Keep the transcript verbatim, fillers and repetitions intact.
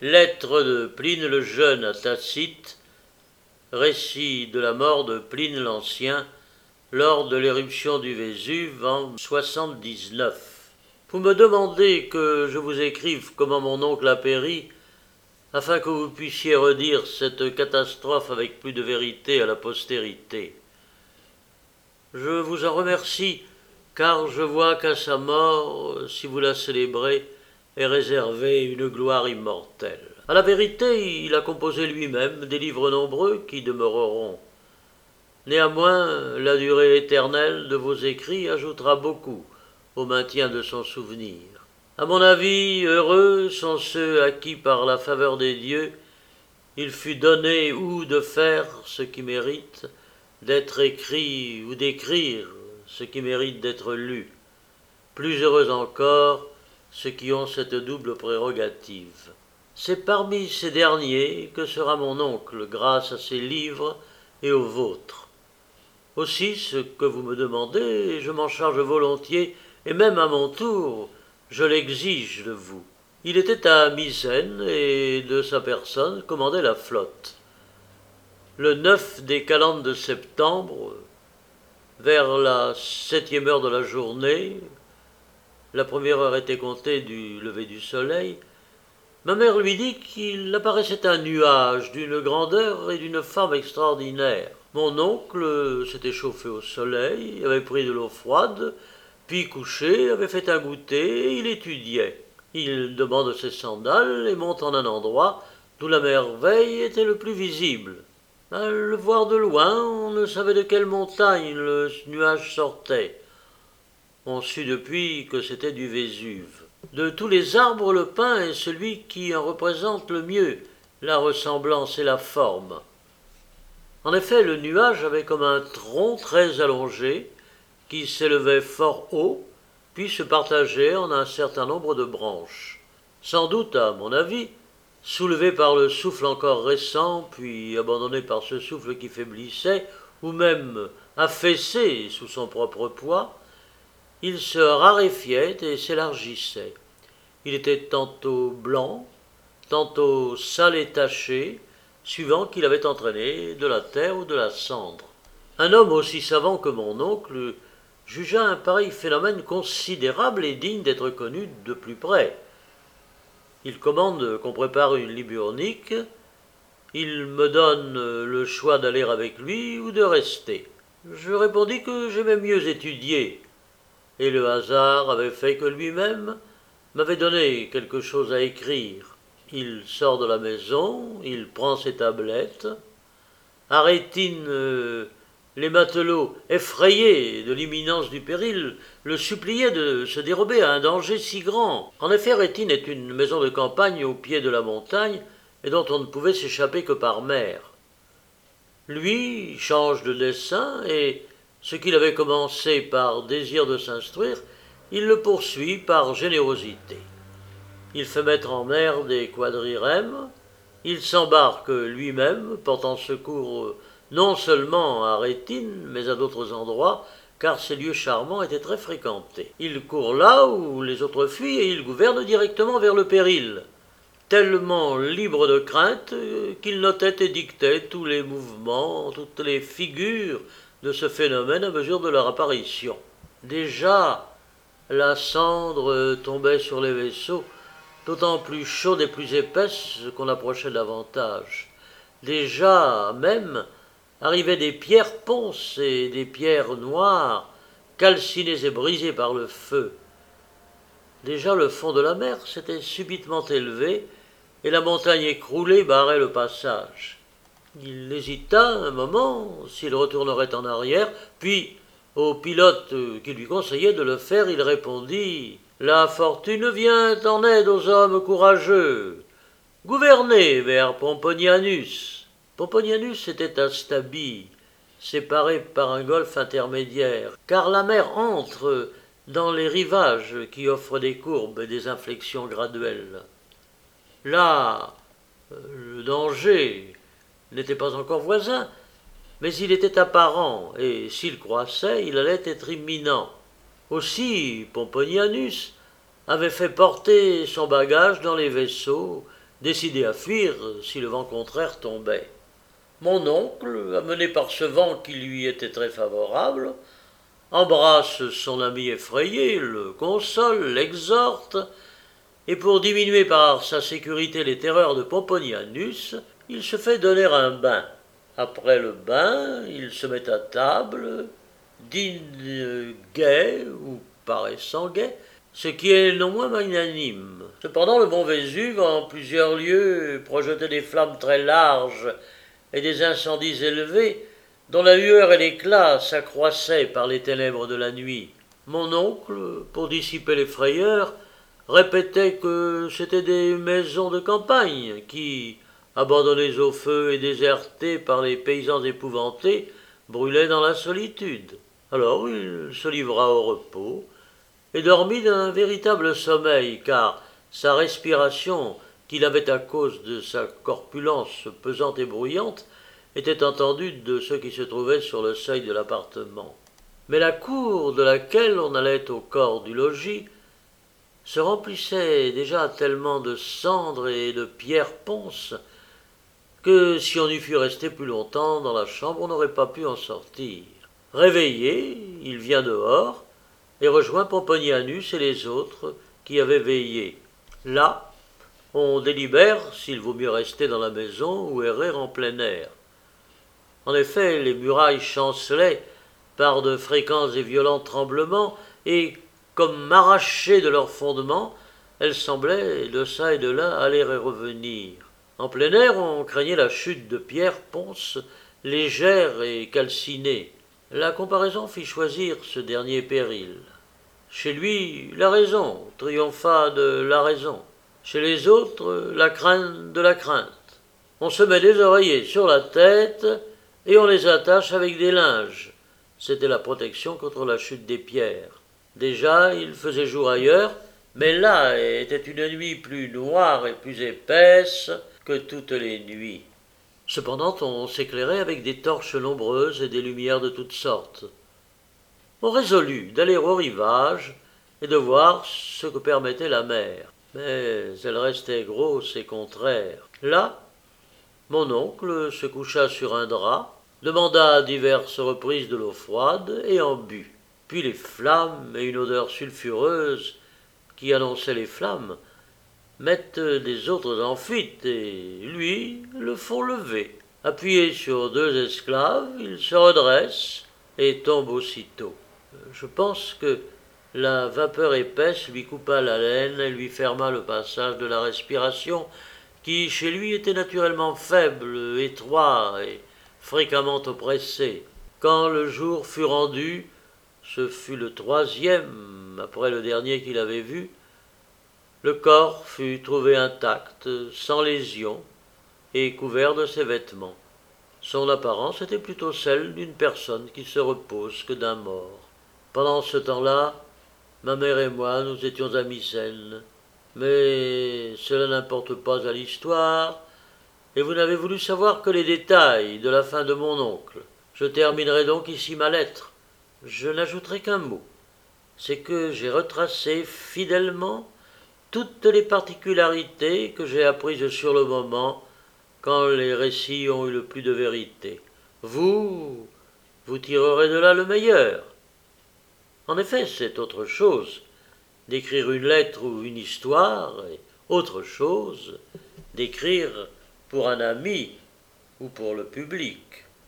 Lettre de Pline le Jeune à Tacite, récit de la mort de Pline l'Ancien lors de l'éruption du Vésuve en soixante-dix-neuf. Vous me demandez que je vous écrive comment mon oncle a péri, afin que vous puissiez redire cette catastrophe avec plus de vérité à la postérité. Je vous en remercie, car je vois qu'à sa mort, si vous la célébrez, est réservée une gloire immortelle. À la vérité, il a composé lui-même des livres nombreux qui demeureront. Néanmoins, la durée éternelle de vos écrits ajoutera beaucoup au maintien de son souvenir. À mon avis, heureux sont ceux à qui, par la faveur des dieux, il fut donné ou de faire ce qui mérite d'être écrit ou d'écrire ce qui mérite d'être lu. Plus heureux encore ceux qui ont cette double prérogative. C'est parmi ces derniers que sera mon oncle grâce à ses livres et aux vôtres. Aussi, ce que vous me demandez, je m'en charge volontiers, et même à mon tour, je l'exige de vous. Il était à Misène, et de sa personne commandait la flotte. Le neuf des calendes de septembre, vers la septième heure de la journée, la première heure était comptée du lever du soleil, ma mère lui dit qu'il apparaissait un nuage d'une grandeur et d'une forme extraordinaire. Mon oncle s'était chauffé au soleil, avait pris de l'eau froide, puis couché, avait fait un goûter, et il étudiait. Il demande ses sandales et monte en un endroit d'où la merveille était le plus visible. À le voir de loin, on ne savait de quelle montagne le nuage sortait. On sut depuis que c'était du Vésuve. De tous les arbres, le pin est celui qui en représente le mieux la ressemblance et la forme. En effet, le nuage avait comme un tronc très allongé qui s'élevait fort haut, puis se partageait en un certain nombre de branches. Sans doute, à mon avis, soulevé par le souffle encore récent, puis abandonné par ce souffle qui faiblissait, ou même affaissé sous son propre poids, il se raréfiait et s'élargissait. Il était tantôt blanc, tantôt sale et taché, suivant qu'il avait entraîné de la terre ou de la cendre. Un homme aussi savant que mon oncle jugea un pareil phénomène considérable et digne d'être connu de plus près. Il commande qu'on prépare une liburnique, il me donne le choix d'aller avec lui ou de rester. Je répondis que j'aimais mieux étudier, et le hasard avait fait que lui-même m'avait donné quelque chose à écrire. Il sort de la maison, il prend ses tablettes. Arétine, euh, les matelots, effrayés de l'imminence du péril, le suppliaient de se dérober à un danger si grand. En effet, Arétine est une maison de campagne au pied de la montagne, et dont on ne pouvait s'échapper que par mer. Lui change de dessein, et ce qu'il avait commencé par désir de s'instruire, il le poursuit par générosité. Il fait mettre en mer des quadrirèmes, il s'embarque lui-même, portant secours non seulement à Arétine, mais à d'autres endroits, car ces lieux charmants étaient très fréquentés. Il court là où les autres fuient et il gouverne directement vers le péril, tellement libre de crainte qu'il notait et dictait tous les mouvements, toutes les figures de ce phénomène à mesure de leur apparition. Déjà, la cendre tombait sur les vaisseaux, d'autant plus chaude et plus épaisse qu'on approchait davantage. Déjà, même, arrivaient des pierres ponces et des pierres noires, calcinées et brisées par le feu. Déjà, le fond de la mer s'était subitement élevé, et la montagne écroulée barrait le passage. Il hésita un moment s'il retournerait en arrière, puis, au pilote qui lui conseillait de le faire, il répondit « La fortune vient en aide aux hommes courageux. Gouvernez vers Pomponianus. » Pomponianus était à Stabie, séparé par un golfe intermédiaire, car la mer entre dans les rivages qui offrent des courbes et des inflexions graduelles. Là, le danger n'était pas encore voisin, mais il était apparent, et s'il croissait, il allait être imminent. Aussi, Pomponianus avait fait porter son bagage dans les vaisseaux décidé à fuir si le vent contraire tombait. Mon oncle, amené par ce vent qui lui était très favorable, embrasse son ami effrayé, le console, l'exhorte, et pour diminuer par sa sécurité les terreurs de Pomponianus, il se fait donner un bain. Après le bain, il se met à table, dîne gai ou paraissant gai, ce qui est non moins magnanime. Cependant, le mont Vésuve, en plusieurs lieux, projetait des flammes très larges et des incendies élevés, dont la lueur et l'éclat s'accroissaient par les ténèbres de la nuit. Mon oncle, pour dissiper les frayeurs, répétait que c'étaient des maisons de campagne qui, abandonnées au feu et désertées par les paysans épouvantés, brûlaient dans la solitude. Alors il se livra au repos et dormit d'un véritable sommeil, car sa respiration, qu'il avait à cause de sa corpulence pesante et bruyante, était entendue de ceux qui se trouvaient sur le seuil de l'appartement. Mais la cour de laquelle on allait au corps du logis se remplissait déjà tellement de cendres et de pierres ponces que si on y fût resté plus longtemps dans la chambre, on n'aurait pas pu en sortir. Réveillé, il vient dehors et rejoint Pomponianus et les autres qui avaient veillé. Là, on délibère s'il vaut mieux rester dans la maison ou errer en plein air. En effet, les murailles chancelaient par de fréquents et violents tremblements, et, comme arrachées de leurs fondements, elles semblaient de çà et de là aller et revenir. En plein air, on craignait la chute de pierres ponces légères et calcinées. La comparaison fit choisir ce dernier péril. Chez lui, la raison triompha de la raison. Chez les autres, la crainte de la crainte. On se met des oreillers sur la tête et on les attache avec des linges. C'était la protection contre la chute des pierres. Déjà, il faisait jour ailleurs, mais là était une nuit plus noire et plus épaisse que toutes les nuits. Cependant, on s'éclairait avec des torches nombreuses et des lumières de toutes sortes. On résolut d'aller au rivage et de voir ce que permettait la mer. Mais elle restait grosse et contraire. Là, mon oncle se coucha sur un drap, demanda à diverses reprises de l'eau froide et en but. Puis les flammes et une odeur sulfureuse qui annonçait les flammes mettent des autres en fuite et lui le font lever. Appuyé sur deux esclaves, il se redresse et tombe aussitôt. Je pense que la vapeur épaisse lui coupa l'haleine et lui ferma le passage de la respiration qui chez lui était naturellement faible, étroit et fréquemment oppressé. Quand le jour fut rendu, ce fut le troisième après le dernier qu'il avait vu, le corps fut trouvé intact, sans lésion, et couvert de ses vêtements. Son apparence était plutôt celle d'une personne qui se repose que d'un mort. Pendant ce temps-là, ma mère et moi, nous étions à Misène, mais cela n'importe pas à l'histoire, et vous n'avez voulu savoir que les détails de la fin de mon oncle. Je terminerai donc ici ma lettre. Je n'ajouterai qu'un mot. C'est que j'ai retracé fidèlement toutes les particularités que j'ai apprises sur le moment quand les récits ont eu le plus de vérité. Vous, vous tirerez de là le meilleur. En effet, c'est autre chose d'écrire une lettre ou une histoire, et autre chose d'écrire pour un ami ou pour le public.